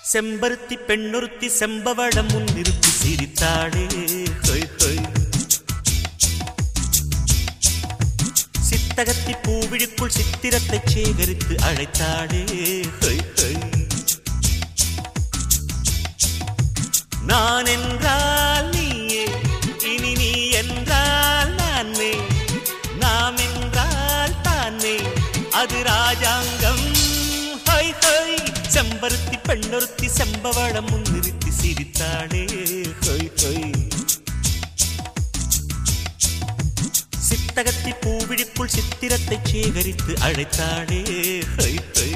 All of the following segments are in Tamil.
செம்பருத்தி பெண்ணொருத்தி செம்பவளம் முன்னிறுத்தி சிரித்தாளே ஹொய் ஹொய். சித்தகத்தி பூவிழிக்குள் சித்திரத்தை சேகரித்து அழைத்தாளே ஹொய் ஹொய். நான் என்றால் நீயே, இனி நீ என்றால் நானே, நாம் என்றால் தானே, அது ராஜாங்கம். ஹொய் ஹொய். செம்பருத்தி பெண்ணொருத்தி செம்பவளம் முன்னிறுத்தி சிரித்தாளே ஹொய் ஹொய். சித்தகத்தி பூவிழிக்குள் சித்திரத்தை சேகரித்து அழைத்தாளே ஹொய் ஹொய்.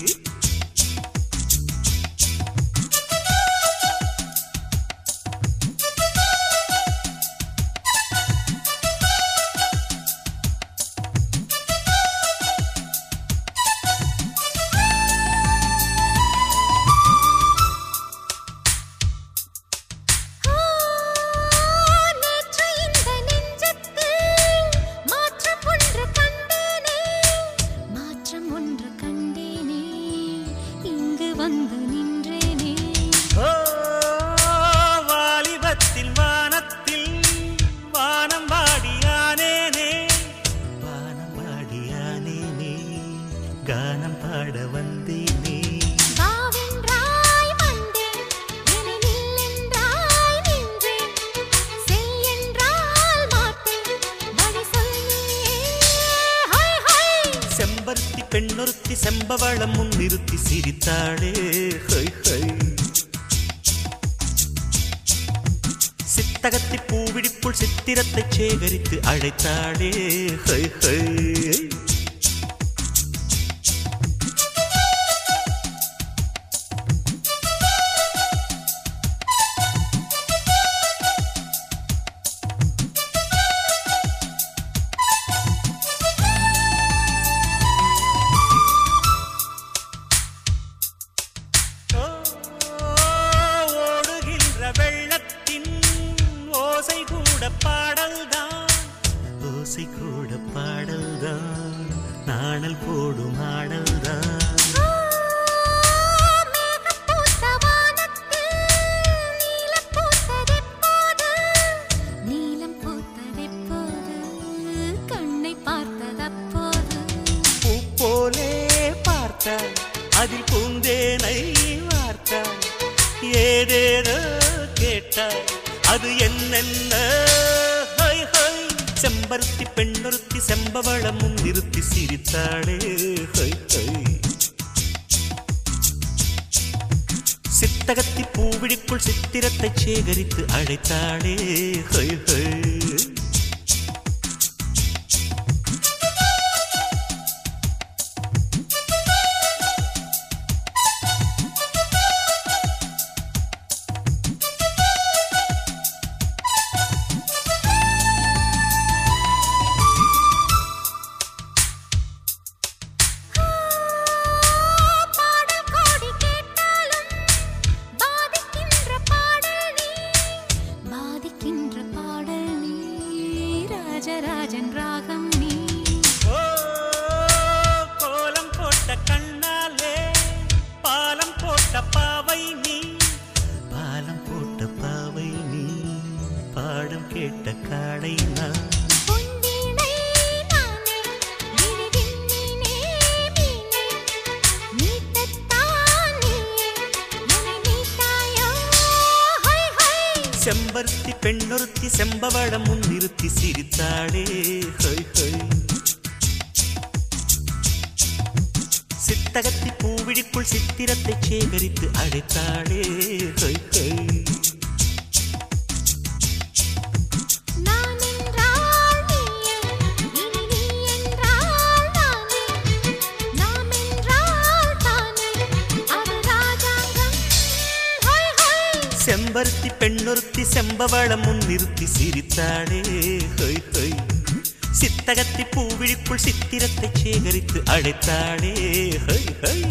வாலிபத்தில் வானத்தில் வானம் பாடியானேனே, வானம் பாடியானேனே, கானம் பாட வந்தேனே. செம்பருத்தி பெண்ணொருத்தி செம்பவளம் முன்னிறுத்தி சிரித்தாளே ஹொய் ஹொய். சித்தகத்தி பூவிழிக்குள் சித்திரத்தை சேகரித்து அழைத்தாளே ஹொய் ஹொய். ஓசை கூட பாடல்தான், ஓசை கூட பாடல்தான், நாணல் போடும் ஆடல்தான். கண்ணை பார்த்ததப்போது பூ போலே பார்த்தாய், அதில் பூந்தேனை வார்த்தாய், ஏதேதோ கேட்டாய், அது என்னென்ன ஹொய் ஹொய். செம்பருத்தி பெண்ணொருத்தி செம்பவளம் முன்னிறுத்தி சிரித்தாளே ஹொய் ஹொய். சித்தகத்தி பூவிழிக்குள் சித்திரத்தை சேகரித்து அழைத்தாளே ஹொய் ஹொய். ராஜராஜன் ராகம் நீ. ஓ கோலம் போட்ட கண்ணாலே பாலம் போட்ட பாவை நீ, பாலம் போட்ட பாவை நீ, பாடம் கேட்ட காடை நான். செம்பருத்தி பெண்ணொருத்தி செம்பவளம் முன்னிறுத்தி சிரித்தாளே ஹொய் ஹொய். சித்தகத்தி பூவிழிக்குள் சித்திரத்தை சேகரித்து அழைத்தாளே ஹொய் ஹொய். செம்பருத்தி பெண்ணொருத்தி செம்பவளம் முன்னிறுத்தி சிரித்தாளே ஹொய் ஹொய். சித்தகத்தி பூவிழிக்குள் சித்திரத்தை சேகரித்து அழைத்தாளே ஹொய் ஹொய்.